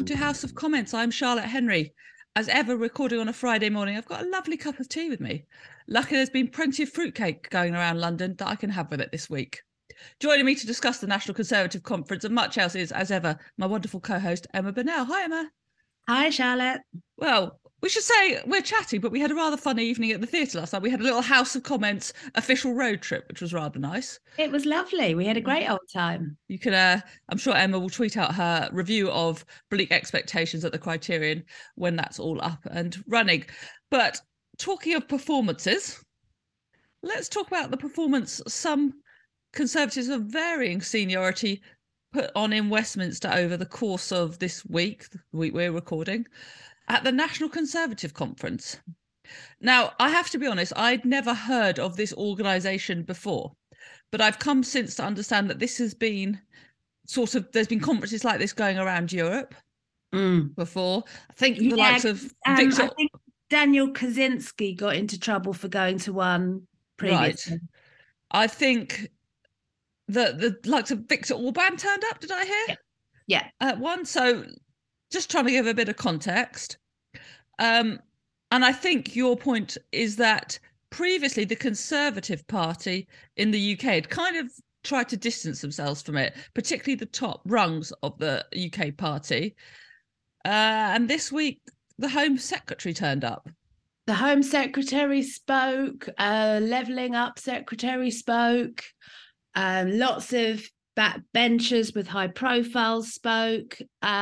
welcome to House of Comments. I'm Charlotte Henry. As ever, recording on a Friday morning, I've got a lovely cup of tea with me. Luckily, there's been plenty of fruitcake going around London that I can have with it this week. Joining me to discuss the National Conservative Conference and much else is, as ever, my wonderful co-host, Emma Burnell. Hi, Emma. Hi, Charlotte. Well, we should say we're chatty, but we had a rather fun evening at the theatre last night. We had a little House of Comments official road trip, which was rather nice. It was lovely. We had a great old time. You can, I'm sure Emma will tweet out her review of Bleak Expectations at the Criterion when that's all up and running. But talking of performances, let's talk about the performance some Conservatives of varying seniority put on in Westminster over the course of this week, the week we're recording, at the National Conservative Conference. Now, I have to be honest, I'd never heard of this organisation before, but I've come since to understand that this has been there's been conferences like this going around Europe before. I think the likes of Victor... I think Daniel Kaczynski got into trouble for going to one previously. Right. I think that the likes of Viktor Orban turned up, did I hear? Yeah. At one. So just trying to give a bit of context. And I think your point is that previously the Conservative Party in the UK had kind of tried to distance themselves from it, particularly the top rungs of the UK party. And this week, the Home Secretary turned up. The Home Secretary spoke, Levelling Up Secretary spoke, lots of backbenchers with high profiles spoke.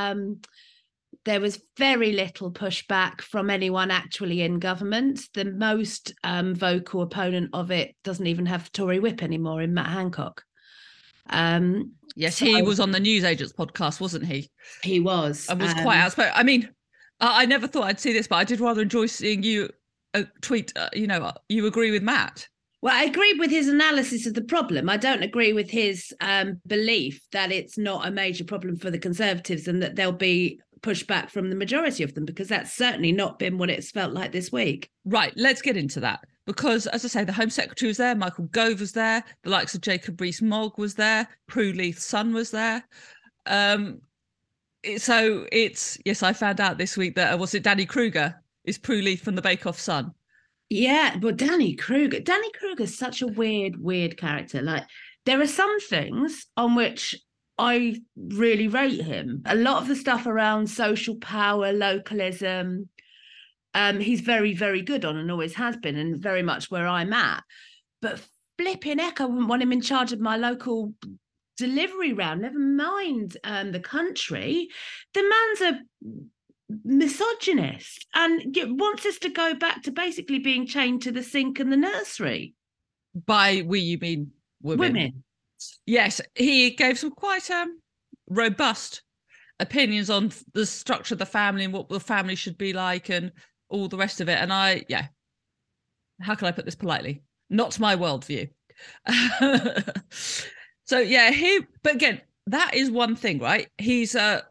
There was very little pushback from anyone actually in government. The most vocal opponent of it doesn't even have the Tory whip anymore in Matt Hancock. Yes, so, he was on the Newsagents podcast, wasn't he? He was. And was quite outspoken. I mean, I never thought I'd see this, but I did rather enjoy seeing you tweet, you agree with Matt. Well, I agree with his analysis of the problem. I don't agree with his belief that it's not a major problem for the Conservatives and that there'll be pushback from the majority of them, because that's certainly not been what it's felt like this week. Right, let's get into that. Because, as I say, the Home Secretary was there, Michael Gove was there, the likes of Jacob Rees-Mogg was there, Prue Leith's son was there. So it's, yes, I found out this week that, was it Danny Kruger? Is Prue Leith from the Bake Off son? Yeah, but Danny Kruger's such a weird character. Like, there are some things on which I really rate him. A lot of the stuff around social power, localism, he's very, very good on and always has been, and very much where I'm at. But flipping heck, I wouldn't want him in charge of my local delivery round, never mind the country. The man's a misogynist and wants us to go back to basically being chained to the sink and the nursery. By we, you mean women? Yes, he gave some quite robust opinions on the structure of the family and what the family should be like and all the rest of it. And how can I put this politely? Not my worldview. So yeah, but again, that is one thing, right? He's a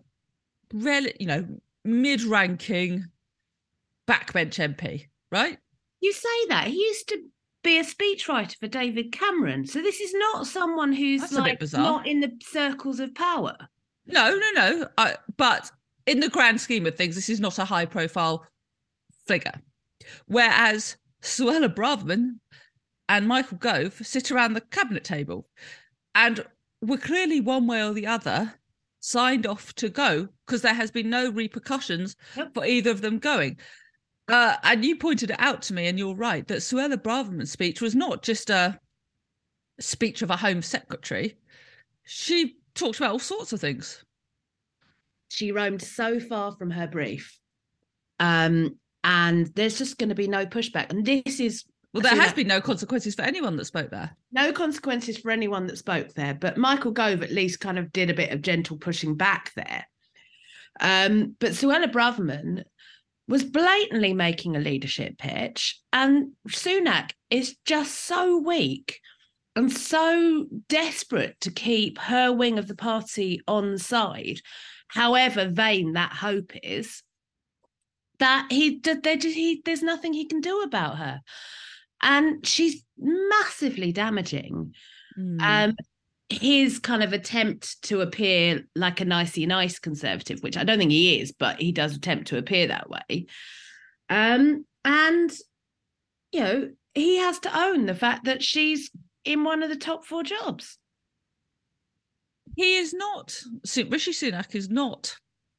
mid-ranking backbench MP, right? You say that. He used to be a speechwriter for David Cameron. So this is not someone who's not in the circles of power. No. But in the grand scheme of things, this is not a high-profile figure. Whereas Suella Braverman and Michael Gove sit around the cabinet table and were clearly one way or the other signed off to go because there has been no repercussions for either of them going. And you pointed it out to me, and you're right, that Suella Braverman's speech was not just a speech of a Home Secretary. She talked about all sorts of things. She roamed so far from her brief. And there's just going to be no pushback. And this is... Well, there has been no consequences for anyone that spoke there. No consequences for anyone that spoke there. But Michael Gove at least kind of did a bit of gentle pushing back there. But Suella Braverman was blatantly making a leadership pitch. And Sunak is just so weak and so desperate to keep her wing of the party on side, however vain that hope is, that there's nothing he can do about her. And she's massively damaging. his kind of attempt to appear like a nicey nice conservative, which I don't think he is, but he does attempt to appear that way. And, you know, he has to own the fact that she's in one of the top 4 jobs. He is not, Rishi Sunak is not,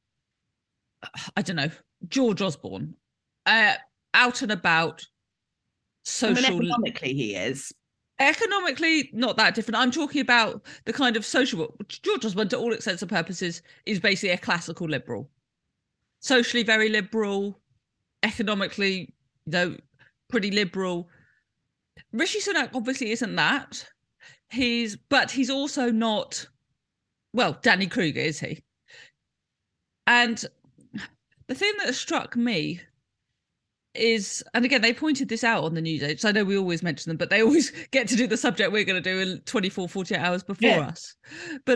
I don't know, George Osborne, out and about social. I mean, economically, he is. Economically, not that different. I'm talking about the kind of social. George Osborne, to all intents and purposes, is basically a classical liberal. Socially very liberal, economically, you know, pretty liberal. Rishi Sunak obviously isn't that. But he's also not, well, Danny Kruger, is he? And the thing that has struck me is, and again, they pointed this out on the news aids. I know we always mention them, but they always get to do the subject we're going to do in 24, 48 hours before us. But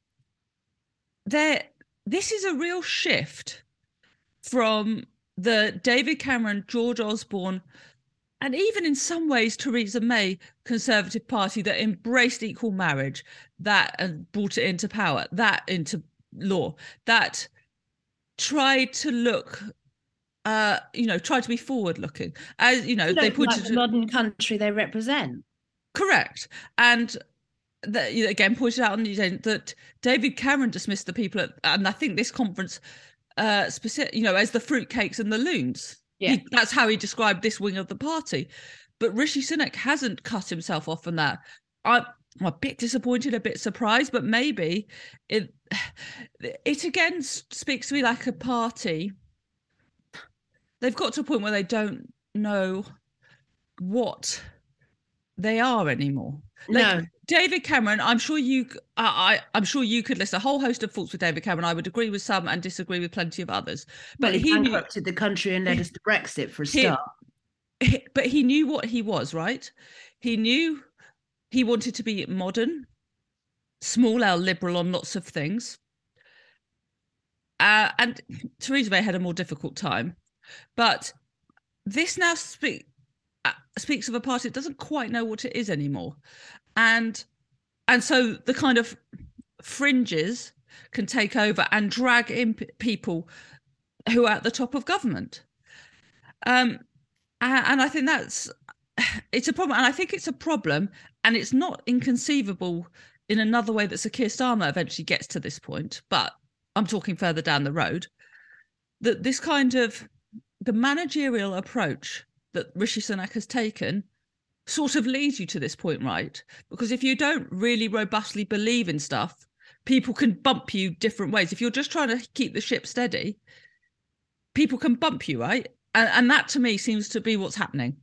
this is a real shift from the David Cameron, George Osborne, and even in some ways Theresa May Conservative Party that embraced equal marriage, that brought it into power, that into law, that tried to look, tried to be forward looking. As you know, they pointed like the modern country they represent. Correct. And again pointed out on the news that David Cameron dismissed the people and I think this conference specific, as the fruitcakes and the loons. Yeah. That's how he described this wing of the party. But Rishi Sunak hasn't cut himself off on that. I'm a bit disappointed, a bit surprised, but maybe it again speaks to me like a party. They've got to a point where they don't know what they are anymore. No. David Cameron, I'm sure you could list a whole host of faults with David Cameron. I would agree with some and disagree with plenty of others. But he bankrupted the country and led us to Brexit for a start. But he knew what he was, right? He knew he wanted to be modern, small L liberal on lots of things. And Theresa May had a more difficult time. But this now speaks of a party that doesn't quite know what it is anymore. And so the kind of fringes can take over and drag in people who are at the top of government. And I think it's a problem. And I think it's a problem, and it's not inconceivable in another way that Sir Keir Starmer eventually gets to this point, but I'm talking further down the road, that this kind of the managerial approach that Rishi Sunak has taken sort of leads you to this point, right? Because if you don't really robustly believe in stuff, people can bump you different ways. If you're just trying to keep the ship steady, people can bump you, right? And that to me seems to be what's happening.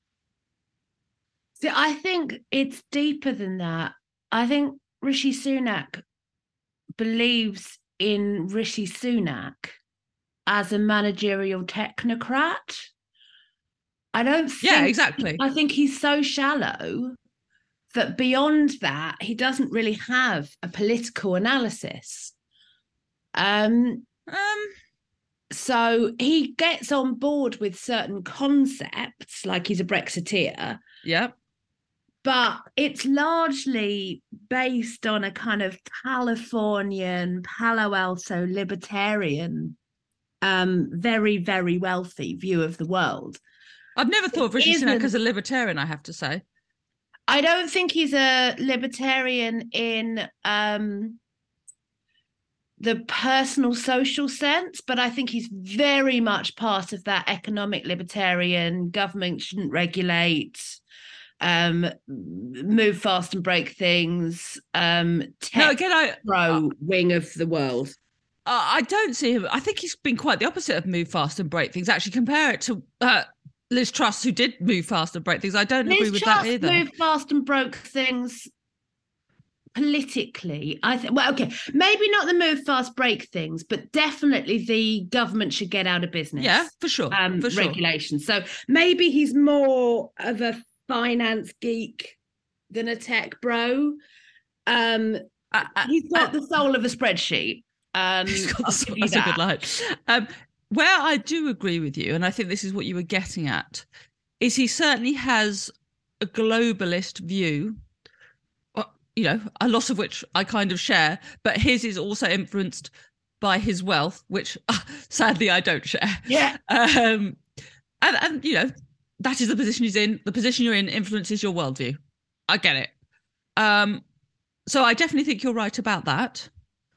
See, I think it's deeper than that. I think Rishi Sunak believes in Rishi Sunak as a managerial technocrat. I don't think... Yeah, exactly. I think he's so shallow that beyond that, he doesn't really have a political analysis. So he gets on board with certain concepts, like he's a Brexiteer. Yeah. But it's largely based on a kind of Californian, Palo Alto libertarian, very, very wealthy view of the world. I've never thought of Rishi Sunak as a libertarian, I have to say. I don't think he's a libertarian in the personal social sense, but I think he's very much part of that economic libertarian, government shouldn't regulate, move fast and break things, wing of the world. I don't see him. I think he's been quite the opposite of move fast and break things. Actually, compare it to Liz Truss, who did move fast and break things. I don't agree with that either. Liz Truss moved fast and broke things politically. I think, well, okay, maybe not the move fast break things, but definitely the government should get out of business. Yeah, for sure. Regulations. So maybe he's more of a finance geek than a tech bro. He's got the soul of a spreadsheet. That's a good line. Where I do agree with you, and I think this is what you were getting at, is he certainly has a globalist view a lot of which I kind of share, but his is also influenced by his wealth, which sadly I don't share. Yeah. And that is the position he's in. The position you're in influences your worldview. I get it. So I definitely think you're right about that.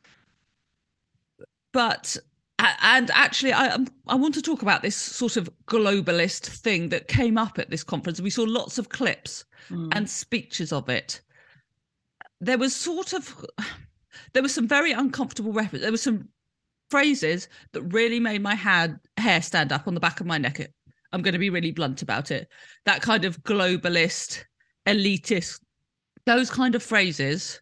But and actually, I want to talk about this sort of globalist thing that came up at this conference. We saw lots of clips and speeches of it. There was some very uncomfortable reference. There were some phrases that really made my hair stand up on the back of my neck. I'm going to be really blunt about it. That kind of globalist, elitist, those kind of phrases.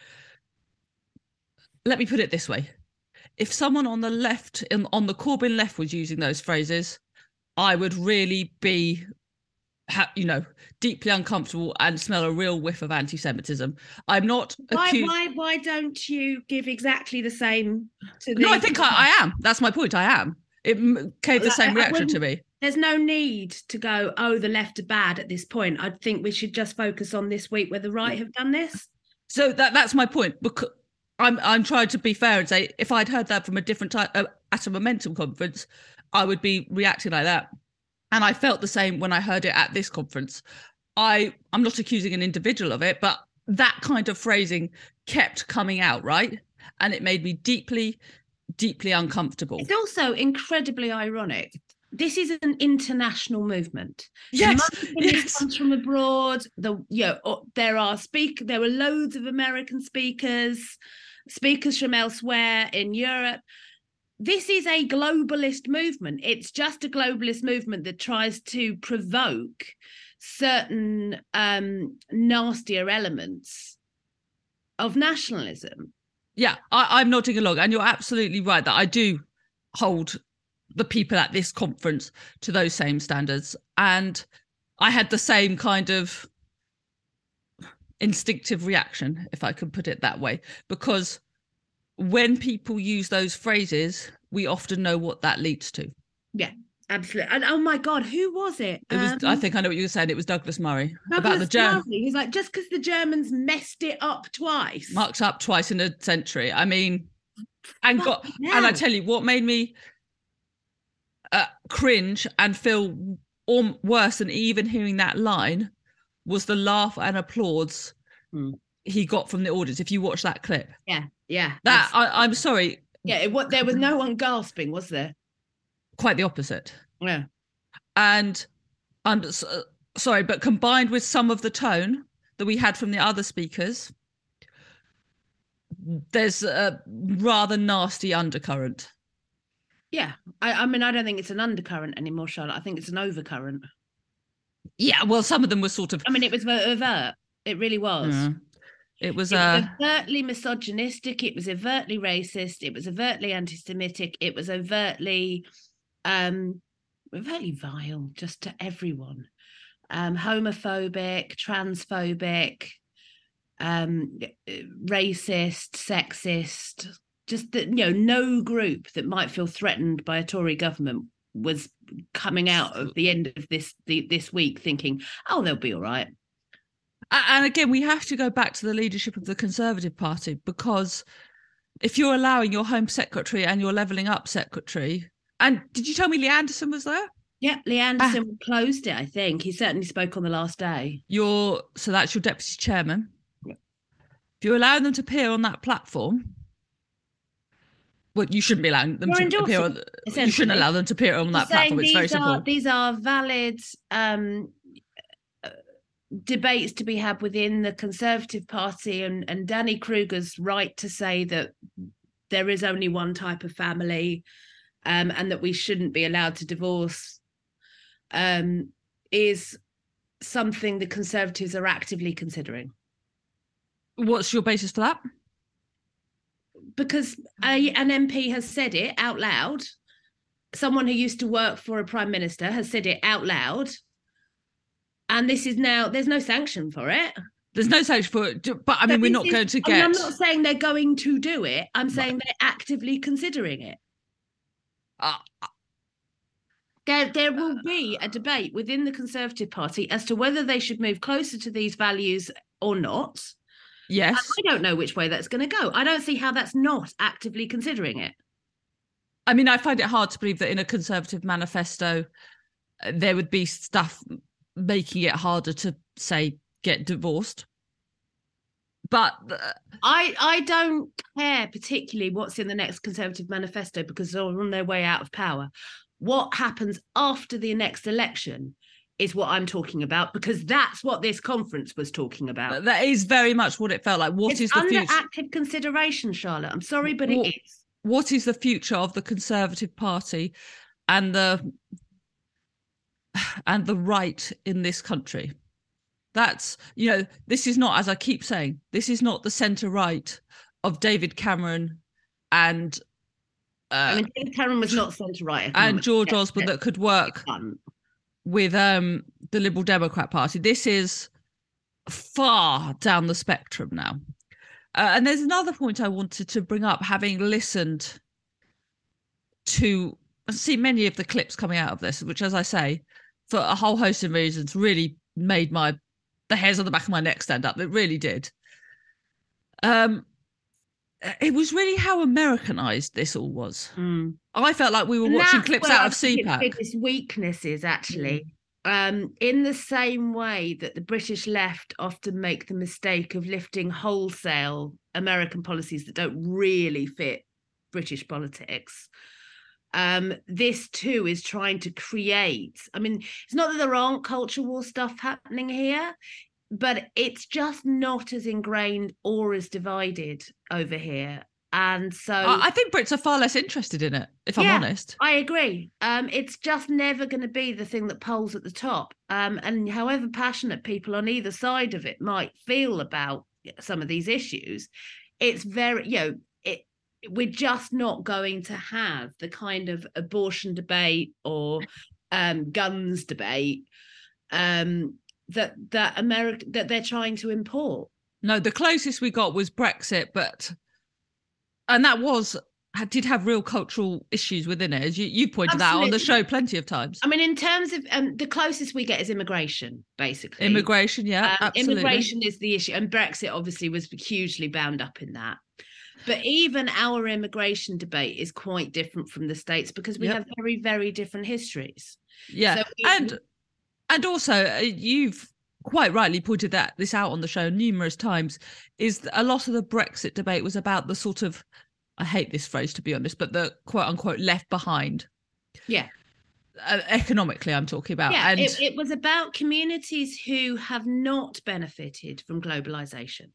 Let me put it this way. If someone on the left, on the Corbyn left, was using those phrases, I would really be, deeply uncomfortable and smell a real whiff of anti-Semitism. I'm not accused. Why don't you give exactly the same to the... No, I think I am. That's my point. I am. It gave the same reaction to me. There's no need to go, oh, the left are bad at this point. I think we should just focus on this week where the right have done this. So that's my point. Because I'm trying to be fair and say, if I'd heard that from a different time at a Momentum conference, I would be reacting like that. And I felt the same when I heard it at this conference. I'm not accusing an individual of it, but that kind of phrasing kept coming out, right? And it made me deeply, deeply uncomfortable. It's also incredibly ironic. This is an international movement. Yes, This comes from abroad. There were loads of American speakers from elsewhere in Europe. This is a globalist movement. It's just a globalist movement that tries to provoke certain nastier elements of nationalism. Yeah, I'm nodding along, and you're absolutely right that I do hold the people at this conference to those same standards. And I had the same kind of instinctive reaction, if I could put it that way, because when people use those phrases, we often know what that leads to. Yeah, absolutely. And oh my God, who was it? It was. I think I know what you were saying. It was Douglas Murray about the Germans. He's like, just because the Germans messed it up twice, marked up twice in a century. I mean, and I tell you what made me cringe and feel worse than even hearing that line was the laugh and applause he got from the audience. If you watch that clip, yeah, that I'm sorry. Yeah, there was no one gasping, was there? Quite the opposite. Yeah, and I'm sorry, but combined with some of the tone that we had from the other speakers, there's a rather nasty undercurrent. Yeah, I mean, I don't think it's an undercurrent anymore, Charlotte. I think it's an overcurrent. Yeah, well, some of them were sort of... I mean, it was overt. It really was. Yeah. It was overtly misogynistic. It was overtly racist. It was overtly anti-Semitic. It was overtly vile, just to everyone. Homophobic, transphobic, racist, sexist. Just that, no group that might feel threatened by a Tory government was coming out of the end of this week thinking, oh, they'll be all right. And again, we have to go back to the leadership of the Conservative Party, because if you're allowing your Home Secretary and your Levelling Up Secretary, and did you tell me Lee Anderson was there? Yeah, Lee Anderson closed it, I think. He certainly spoke on the last day. So that's your Deputy Chairman. Yeah. If you're allowing them to appear on that platform, well, you shouldn't be allowing them to appear on... You shouldn't allow them to appear on that platform. It's very simple. These are valid... debates to be had within the Conservative Party, and Danny Kruger's right to say that there is only one type of family and that we shouldn't be allowed to divorce is something the Conservatives are actively considering. What's your basis for that? Because an MP has said it out loud. Someone who used to work for a Prime Minister has said it out loud. And this is now, there's no sanction for it. There's no sanction for it, but I mean, we're not going to get... I'm not saying they're going to do it. I'm saying they're actively considering it. There will be a debate within the Conservative Party as to whether they should move closer to these values or not. Yes. I don't know which way that's going to go. I don't see how that's not actively considering it. I mean, I find it hard to believe that in a Conservative manifesto, there would be stuff making it harder to, say, get divorced. But I don't care particularly what's in the next Conservative manifesto because they're on their way out of power. What happens after the next election is what I'm talking about, because that's what this conference was talking about. that is very much what it felt like. What it's is the under future? active consideration, Charlotte. I'm sorry, but it is. What is the future of the Conservative Party and the right in this country? That's, this is not, as I keep saying, this is not the centre right of David Cameron and David Cameron was not centre right, and George Osborne that could work with the Liberal Democrat Party. This is far down the spectrum now. And there's another point I wanted to bring up, having listened to see many of the clips coming out of this, which, as I say, for a whole host of reasons, really made the hairs on the back of my neck stand up. It really did. It was really how Americanized this all was. I felt like we were watching clips out of CPAC. Its biggest weaknesses, actually. In the same way that the British left often make the mistake of lifting wholesale American policies that don't really fit British politics. This too is trying to create, it's not that there aren't culture war stuff happening here, but it's just not as ingrained or as divided over here. And so I think Brits are far less interested in it, if I'm honest. I agree. It's just never going to be the thing that polls at the top. And however passionate people on either side of it might feel about some of these issues, it's very, we're just not going to have the kind of abortion debate or guns debate that they're trying to import. No, the closest we got was Brexit, and that did have real cultural issues within it, as you pointed out on the show plenty of times. In terms of the closest we get is immigration, basically. Immigration, yeah, absolutely. Immigration is the issue, and Brexit obviously was hugely bound up in that. But even our immigration debate is quite different from the States because we have very, very different histories. Yeah, so and also you've quite rightly pointed this out on the show numerous times, is a lot of the Brexit debate was about the sort of, I hate this phrase to be honest, but the quote unquote left behind. Yeah. Economically, I'm talking about. Yeah, and it was about communities who have not benefited from globalization.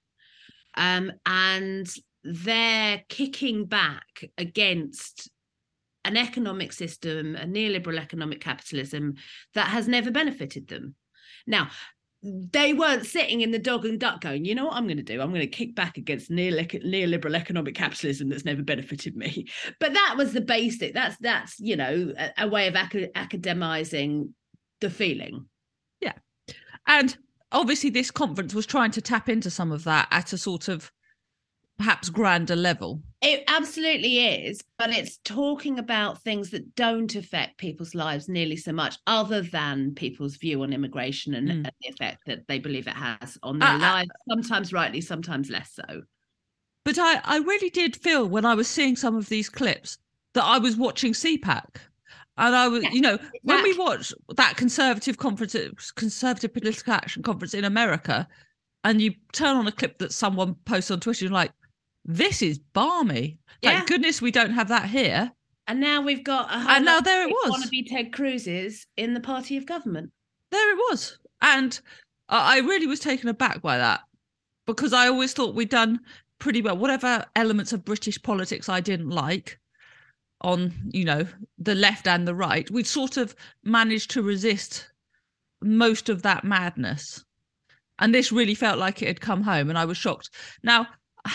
And they're kicking back against an economic system, a neoliberal economic capitalism that has never benefited them. Now, they weren't sitting in the dog and duck going, you know what I'm going to do? I'm going to kick back against neoliberal economic capitalism that's never benefited me. But that was the basic. That's a way of academizing the feeling. Yeah. And obviously this conference was trying to tap into some of that at a sort of perhaps grander level. It absolutely is, but it's talking about things that don't affect people's lives nearly so much, other than people's view on immigration and the effect that they believe it has on their lives, sometimes rightly, sometimes less so. But I really did feel when I was seeing some of these clips that I was watching CPAC. And I was, when we watch that conservative political action conference in America, and you turn on a clip that someone posts on Twitter, you're like, this is balmy. Thank goodness we don't have that here. And now we've got and now there it was. Wannabe Ted Cruz's in the party of government. There it was. And I really was taken aback by that, because I always thought we'd done pretty well. Whatever elements of British politics I didn't like on, the left and the right, we'd sort of managed to resist most of that madness. And this really felt like it had come home, and I was shocked. Now,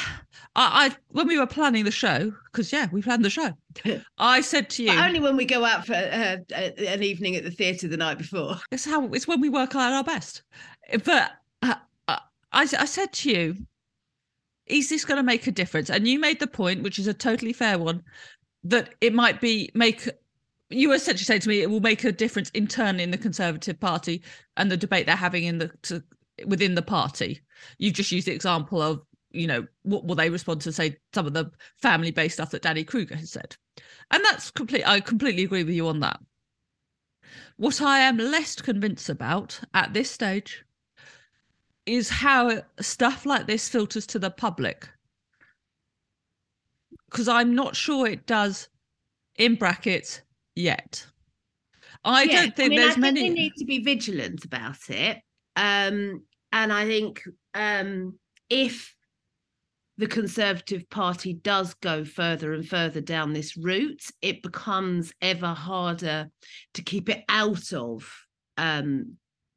I when we were planning the show, because we planned the show, I said to you, but only when we go out for an evening at the theatre the night before. It's when we work at our best. But I said to you, is this going to make a difference? And you made the point, which is a totally fair one, that it might you were essentially saying to me, it will make a difference internally in the Conservative Party and the debate they're having within the party. You just used the example of what will they respond to, say, some of the family-based stuff that Danny Kruger has said? And I completely agree with you on that. What I am less convinced about at this stage is how stuff like this filters to the public. Because I'm not sure it does, in brackets, yet. I don't think there's many. They need to be vigilant about it. And I think if the Conservative Party does go further and further down this route, it becomes ever harder to keep it out of the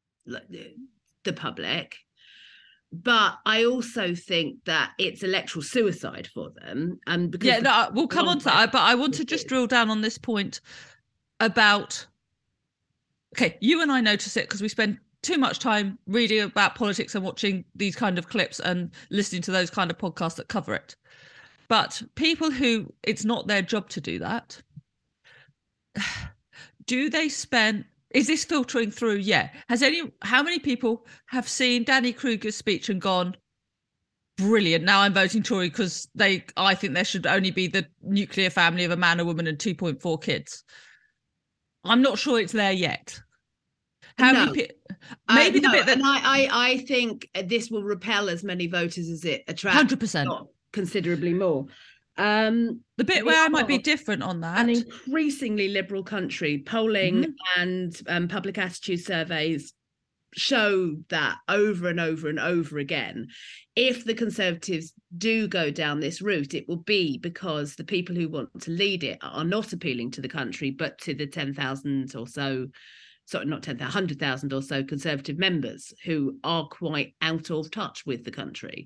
public. But I also think that it's electoral suicide for them. And because we'll come on to that. But I want to just drill down on this point about. Okay, you and I notice it because we spend too much time reading about politics and watching these kind of clips and listening to those kind of podcasts that cover it. But people who it's not their job to do that, is this filtering through? Yeah. How many people have seen Danny Kruger's speech and gone, brilliant, now I'm voting Tory because I think there should only be the nuclear family of a man, a woman and 2.4 kids? I'm not sure it's there yet. Maybe the bit that... And I think this will repel as many voters as it attracts. 100%. Not considerably more. The bit where I might be different on that. An increasingly liberal country. Polling and public attitude surveys show that over and over and over again. If the Conservatives do go down this route, it will be because the people who want to lead it are not appealing to the country, but to the 10,000 or so, sorry, not 10,000, 100,000 or so Conservative members who are quite out of touch with the country.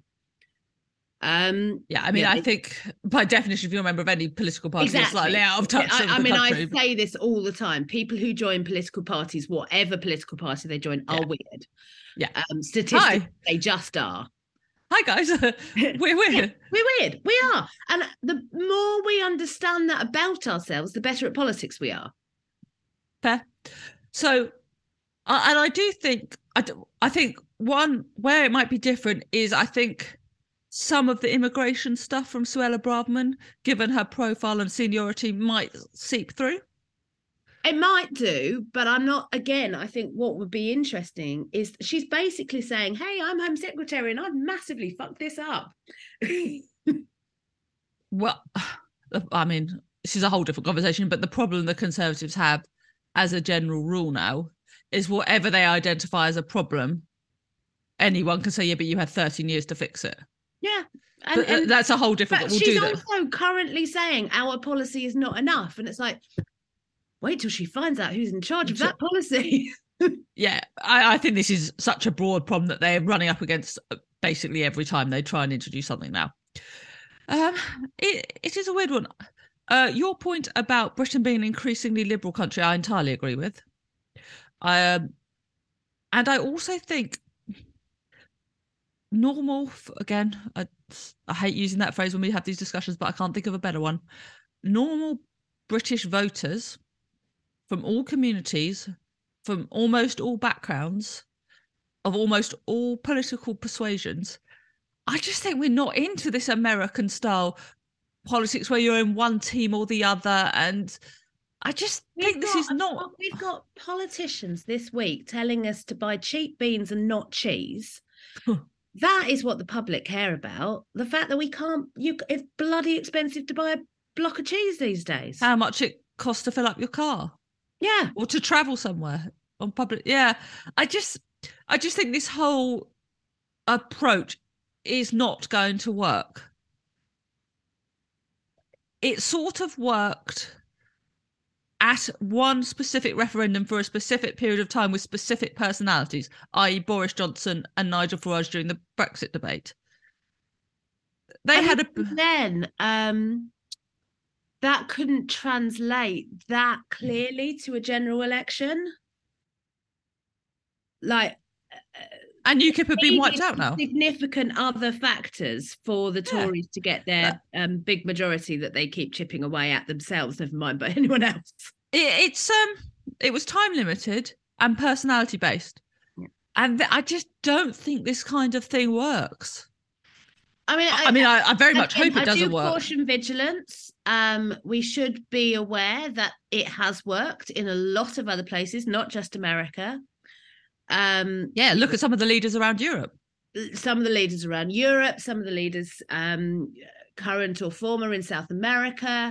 I think by definition, if you're a member of any political party, you're slightly out of touch with the country. I say this all the time. People who join political parties, whatever political party they join, are weird. Yeah. Statistically, they just are. Hi, guys. We're weird. Yeah, we're weird. We are. And the more we understand that about ourselves, the better at politics we are. Fair. So, and I do think, I think one where it might be different is, I think, some of the immigration stuff from Suella Braverman, given her profile and seniority, might seep through. It might do, but I'm not. Again, I think what would be interesting is she's basically saying, hey, I'm Home Secretary and I've massively fucked this up. Well, I mean, this is a whole different conversation, but the problem the Conservatives have as a general rule now is whatever they identify as a problem, anyone can say, yeah, but you had 13 years to fix it. Yeah. And that's a whole different... But she's also currently saying our policy is not enough. And it's like, wait till she finds out who's in charge of that policy. Yeah, I think this is such a broad problem that they're running up against basically every time they try and introduce something now. It is a weird one. Your point about Britain being an increasingly liberal country, I entirely agree with. And I also think normal, again, I hate using that phrase when we have these discussions, but I can't think of a better one. Normal British voters from all communities, from almost all backgrounds, of almost all political persuasions, I just think we're not into this American style politics where you're in one team or the other. And I just think this is not... We've got politicians this week telling us to buy cheap beans and not cheese. That is what the public care about. The fact that we can't... it's bloody expensive to buy a block of cheese these days. How much it costs to fill up your car. Yeah. Or to travel somewhere on public. Yeah. I just think this whole approach is not going to work. It sort of worked at one specific referendum for a specific period of time with specific personalities, i.e. Boris Johnson and Nigel Farage during the Brexit debate. Then that couldn't translate that clearly to a general election. And UKIP have been wiped out now. Significant other factors for the Tories to get their big majority that they keep chipping away at themselves, never mind by anyone else. It was time limited and personality based. Yeah. And I just don't think this kind of thing works. I I mean, I very much hope it I doesn't do work. caution vigilance. We should be aware that it has worked in a lot of other places, not just America. Yeah, look at some of the leaders around Europe. Some of the leaders around Europe, some of the leaders current or former in South America.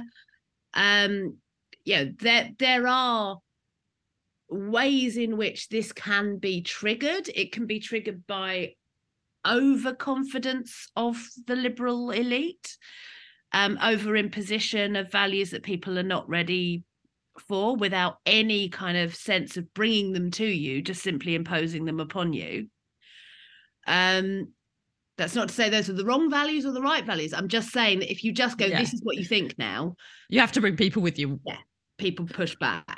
There are ways in which this can be triggered. It can be triggered by overconfidence of the liberal elite, over imposition of values that people are not ready for, without any kind of sense of bringing them to you, just simply imposing them upon you. That's not to say those are the wrong values or the right values. I'm just saying that if you just go, this is what you think now, you have to bring people with you. Yeah, people push back.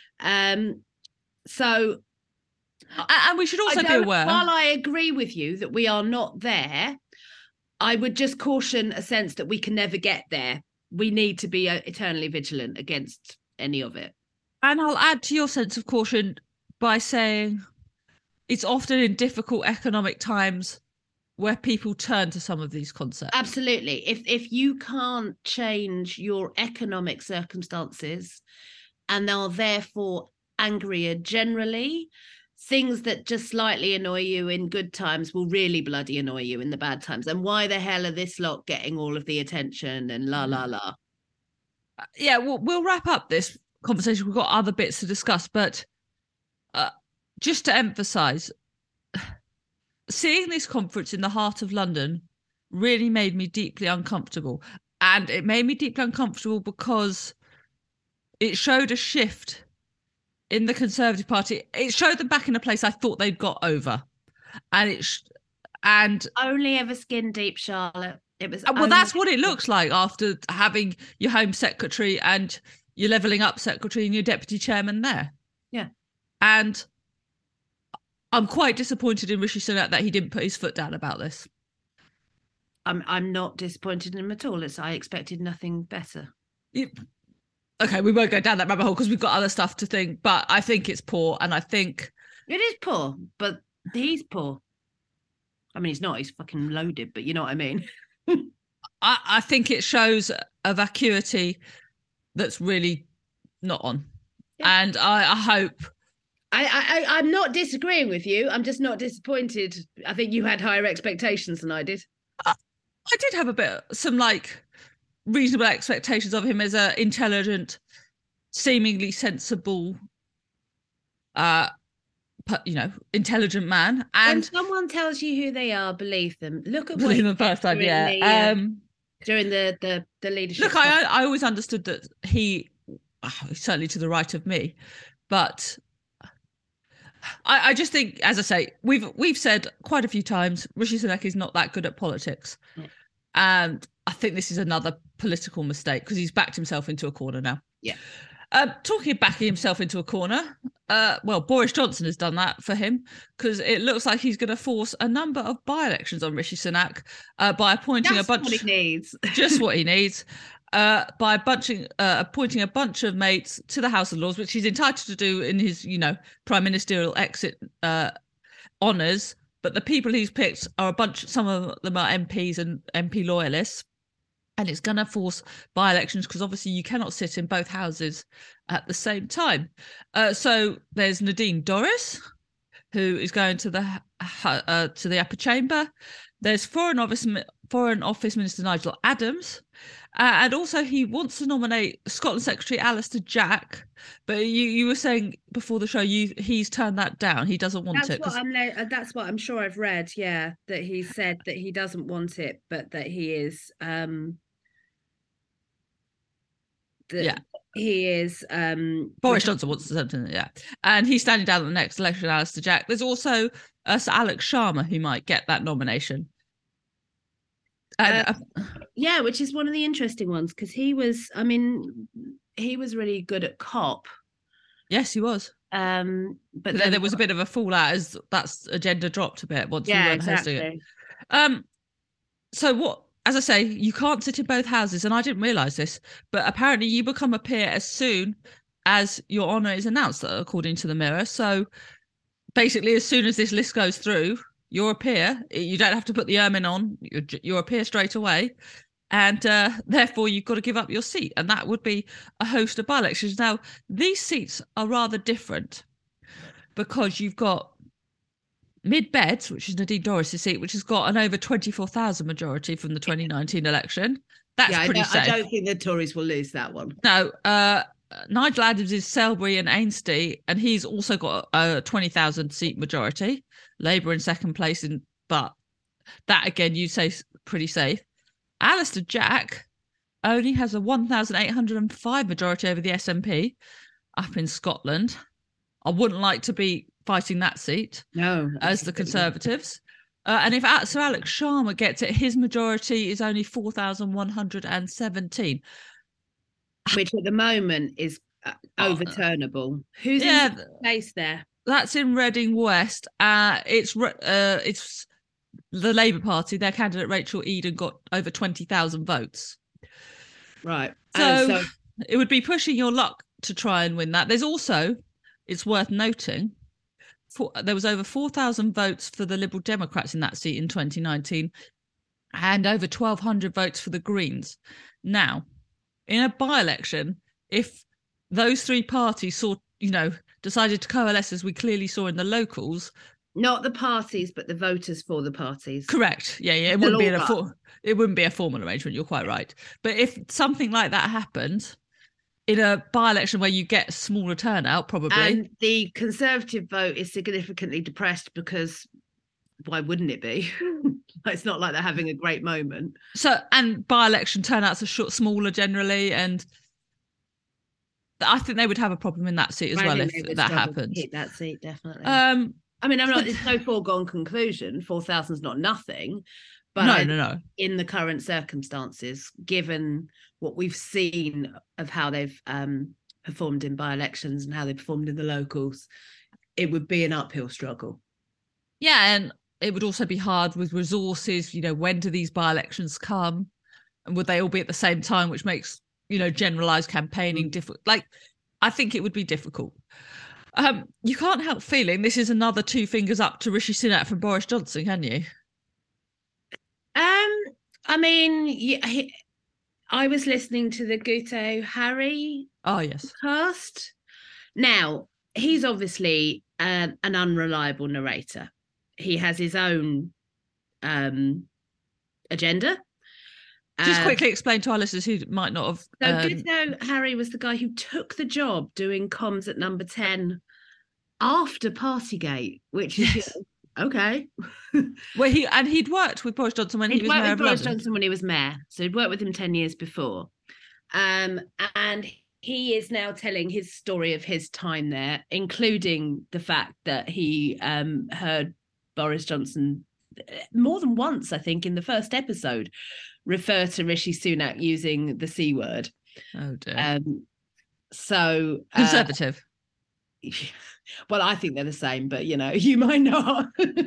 So, and we should also be aware. While I agree with you that we are not there, I would just caution a sense that we can never get there. We need to be eternally vigilant against any of it. And I'll add to your sense of caution by saying it's often in difficult economic times where people turn to some of these concepts. Absolutely. If you can't change your economic circumstances and are therefore angrier generally, things that just slightly annoy you in good times will really bloody annoy you in the bad times. And why the hell are this lot getting all of the attention and la, la, la? Yeah, we'll wrap up this conversation. We've got other bits to discuss, but just to emphasize, seeing this conference in the heart of London really made me deeply uncomfortable. And it made me deeply uncomfortable because it showed a shift in the Conservative Party. It showed them back in a place I thought they'd got over. And only ever skin deep, Charlotte. It was that's what it looks like after having your Home Secretary and your Levelling Up Secretary and your Deputy Chairman there. Yeah. And I'm quite disappointed in Rishi Sunak that he didn't put his foot down about this. I'm not disappointed in him at all. I expected nothing better. Okay, we won't go down that rabbit hole because we've got other stuff to think, but I think it's poor, and I think... It is poor, but he's poor. I mean, he's not, he's fucking loaded, but you know what I mean? I think it shows a vacuity that's really not on. Yeah. And I hope... I'm not disagreeing with you. I'm just not disappointed. I think you had higher expectations than I did. I did have some reasonable expectations of him as an intelligent, seemingly sensible, intelligent man. And when someone tells you who they are, believe them. Look at what the first time, during the leadership. Look, I always understood that he's certainly to the right of me, but I just think, as I say, we've said quite a few times, Rishi Sunak is not that good at politics. Yeah. And I think this is another political mistake because he's backed himself into a corner now. Yeah. Talking of backing himself into a corner, Boris Johnson has ddone that for him because it looks like he's going to force a number of by-elections on Rishi Sunak by appointing a bunch... What he needs. Just what he needs. By appointing a bunch of mates to the House of Lords, which he's entitled to do in his, prime ministerial exit honours. But the people he's picked are some of them are MPs and MP loyalists. And it's going to force by-elections because obviously you cannot sit in both houses at the same time. So there's Nadine Dorries, who is going to the upper chamber. There's Foreign Office Minister Nigel Adams. And also he wants to nominate Scotland Secretary Alistair Jack, but you were saying before the show he's turned that down. He doesn't want it. That's what I'm sure I've read. Yeah, that he said that he doesn't want it, but that he is. He is. Boris Johnson wants something. Yeah, and he's standing down at the next election. Alistair Jack. There's also Sir Alex Sharma who might get that nomination. Which is one of the interesting ones because he was really good at COP. Yes, he was. But then there was a bit of a fallout as that's agenda dropped a bit once we weren't hosting it. So what? As I say, you can't sit in both houses, and I didn't realise this, but apparently you become a peer as soon as your honour is announced, according to the Mirror. So basically, as soon as this list goes through, You're a peer. You don't have to put the ermine on. You're a peer straight away. And therefore, you've got to give up your seat. And that would be a host of by-elections. Now, these seats are rather different because you've got Mid Beds, which is Nadine Dorries' seat, which has got an over 24,000 majority from the 2019 election. That's pretty safe. I don't think the Tories will lose that one. No, Nigel Adams is Selbury and Ainsty, and he's also got a 20,000 seat majority. Labour in second place, but that again, you'd say pretty safe. Alistair Jack only has a 1,805 majority over the SNP up in Scotland. I wouldn't like to be fighting that seat as the Conservatives. And if Sir Alex Sharma gets it, his majority is only 4,117. Which at the moment is overturnable. Who's in place there? That's in Reading West. It's the Labour Party. Their candidate Rachel Eden got over 20,000 votes. Right. So it would be pushing your luck to try and win that. There's also, it's worth noting, there was over 4,000 votes for the Liberal Democrats in that seat in 2019 and over 1,200 votes for the Greens. Now, in a by-election, if those three parties decided to coalesce, as we clearly saw in the locals. Not the parties, but the voters for the parties. Correct. Yeah. It wouldn't be a formal arrangement. You're quite right. But if something like that happened in a by-election where you get smaller turnout, probably. And the Conservative vote is significantly depressed because why wouldn't it be? It's not like they're having a great moment. So, and by-election turnouts are smaller generally, and I think they would have a problem in that seat as well if that happens. Hit that seat, definitely. I mean, it's no foregone conclusion. 4,000 is not nothing, but no. In the current circumstances, given what we've seen of how they've performed in by-elections and how they performed in the locals, it would be an uphill struggle. Yeah, and it would also be hard with resources. When do these by-elections come, and would they all be at the same time, which makes generalized campaigning difficult. I think it would be difficult. You can't help feeling this is another two fingers up to Rishi Sunak from Boris Johnson, can you? I mean, I was listening to the Guto Harry cast. Now, he's obviously an unreliable narrator. He has his own agenda. Just quickly explain to our listeners who might not have. So Guto Harry was the guy who took the job doing comms at Number 10 after Partygate, which is okay. Well, he'd worked with Boris Johnson when he was mayor of London. He'd worked with Boris Johnson when he was mayor, so he'd worked with him 10 years before, and he is now telling his story of his time there, including the fact that he heard Boris Johnson more than once, I think, in the first episode, refer to Rishi Sunak using the C word. Oh dear. So conservative. Well, I think they're the same, but you might not.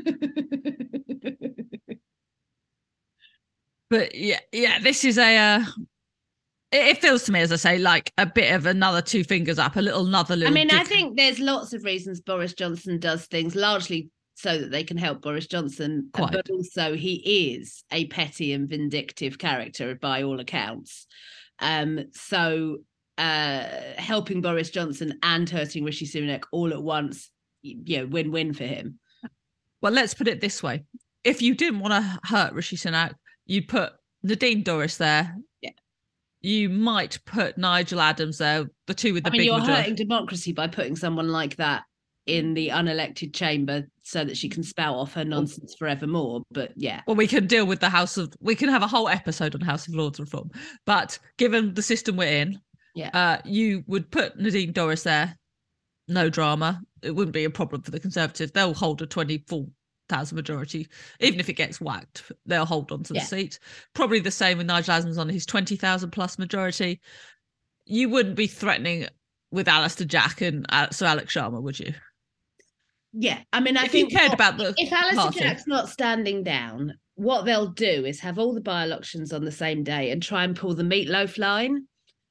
But yeah, this is it feels to me, as I say, like a bit of another two fingers up, another little. I mean, I think there's lots of reasons Boris Johnson does things, largely so that they can help Boris Johnson, but also he is a petty and vindictive character by all accounts. So helping Boris Johnson and hurting Rishi Sunak all at once, win-win for him. Well, let's put it this way. If you didn't want to hurt Rishi Sunak, you'd put Nadine Dorries there. Yeah. You might put Nigel Adams there, the two with the big you're majority. hurting democracy by putting someone like that in the unelected chamber so that she can spout off her nonsense forevermore. But yeah. Well, we can deal with we can have a whole episode on House of Lords reform. But given the system we're in, you would put Nadine Dorries there, no drama. It wouldn't be a problem for the Conservatives. They'll hold a 24,000 majority. Even if it gets whacked, they'll hold on to the seat. Probably the same with Nigel Adams on his 20,000 plus majority. You wouldn't be threatening with Alistair Jack and Sir Alex Sharma, would you? Yeah, I mean, I think you cared about if Alistair Jack's not standing down, what they'll do is have all the by-elections on the same day and try and pull the Meatloaf line.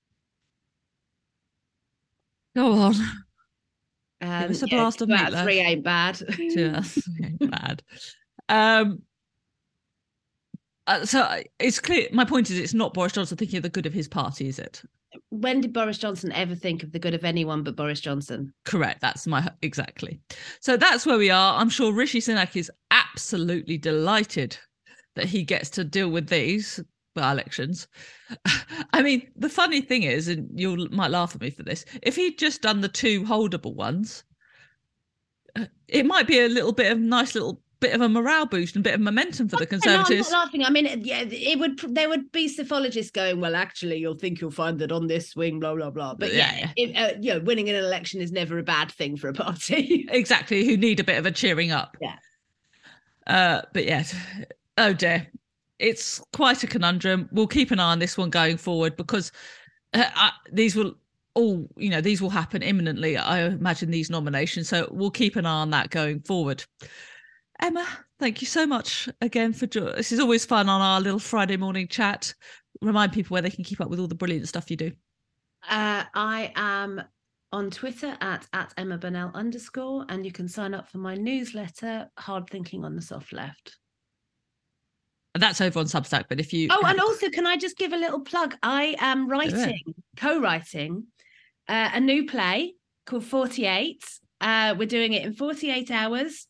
Go on. Give us a blast of Meatloaf. 3 ain't bad. Yes, ain't bad. So it's clear. My point is, it's not Boris Johnson thinking of the good of his party, is it? When did Boris Johnson ever think of the good of anyone but Boris Johnson? Correct. That's my exactly. So that's where we are. I'm sure Rishi Sunak is absolutely delighted that he gets to deal with these elections. I mean, the funny thing is, and you might laugh at me for this, if he'd just done the two holdable ones, it might be a little bit of nice little bit of a morale boost and a bit of momentum for the Conservatives. No, I'm not laughing. I mean, yeah, it would. There would be psephologists going, well, actually, you'll find that on this swing, blah blah blah. But winning an election is never a bad thing for a party. Exactly, who need a bit of a cheering up. Yeah. But yes, oh dear, it's quite a conundrum. We'll keep an eye on this one going forward because these will these will happen imminently. I imagine these nominations, so we'll keep an eye on that going forward. Emma, thank you so much again for this is always fun on our little Friday morning chat. Remind people where they can keep up with all the brilliant stuff you do. I am on Twitter at Emma Burnell _ and you can sign up for my newsletter, Hard Thinking on the Soft Left. That's over on Substack, but if you... and also, can I just give a little plug? I am co-writing a new play called 48. We're doing it in 48 hours.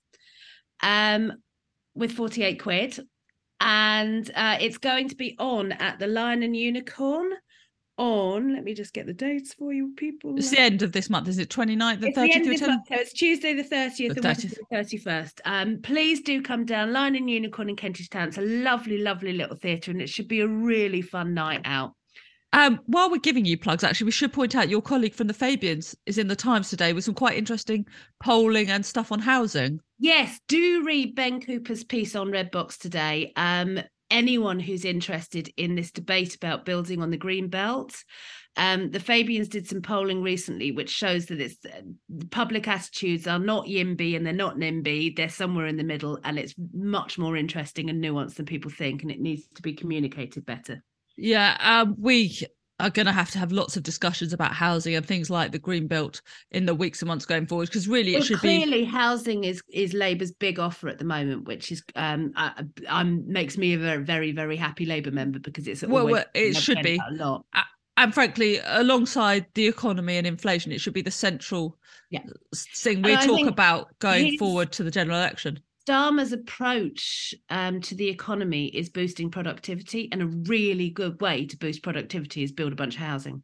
With 48 quid, and it's going to be on at the Lion and Unicorn on, let me just get the dates for you people. It's the end of this month, is it 29th, the 30th? It's the end of this month, so it's Tuesday the 30th and Wednesday the 31st. Please do come down. Lion and Unicorn in Kentish Town. It's a lovely, lovely little theatre, and it should be a really fun night out. While we're giving you plugs, actually, we should point out your colleague from the Fabians is in the Times today with some quite interesting polling and stuff on housing. Yes, do read Ben Cooper's piece on Redbox today. Anyone who's interested in this debate about building on the Green Belt, the Fabians did some polling recently, which shows that it's public attitudes are not YIMBY and they're not NIMBY. They're somewhere in the middle, and it's much more interesting and nuanced than people think, and it needs to be communicated better. Yeah, we are going to have lots of discussions about housing and things like the Green Belt in the weeks and months going forward, because really it should clearly housing is Labour's big offer at the moment, which is makes me a very, very, very happy Labour member, because it's it should be a lot. And frankly, alongside the economy and inflation, it should be the central thing we talk about going forward to the general election. Starmer's approach to the economy is boosting productivity, and a really good way to boost productivity is build a bunch of housing.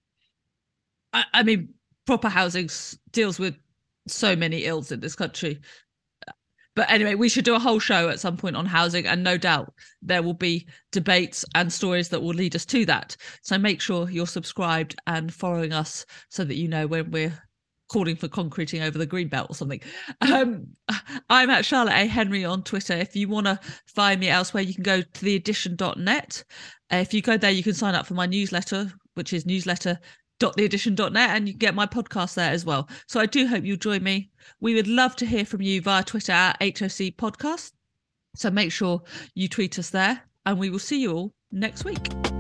I mean, proper housing deals with so many ills in this country. But anyway, we should do a whole show at some point on housing, and no doubt there will be debates and stories that will lead us to that. So make sure you're subscribed and following us so that you know when we're calling for concreting over the green belt or something. I'm at Charlotte A. Henry on Twitter. If you want to find me elsewhere, you can go to theedition.net. If you go there, you can sign up for my newsletter, which is newsletter.theedition.net, and you can get my podcast there as well. So I do hope you'll join me. We would love to hear from you via Twitter at HOC Podcast. So make sure you tweet us there, and we will see you all next week.